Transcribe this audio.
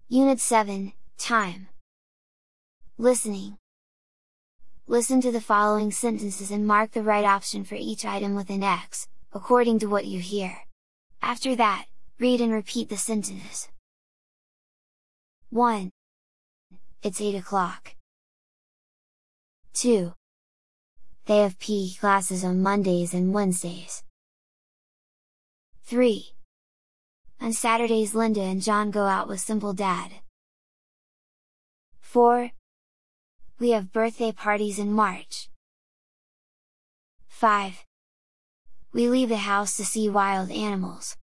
Unit 7, Time. Listening. Listen to the following sentences and mark the right option for each item with an X, according to what you hear. After that, read and repeat the sentences. 1. It's 8 o'clock. 2. They have PE classes on Mondays and Wednesdays. 3. On Saturdays Linda and John go out with Simple Dad. 4. We have birthday parties in March. 5. We leave the house to see wild animals.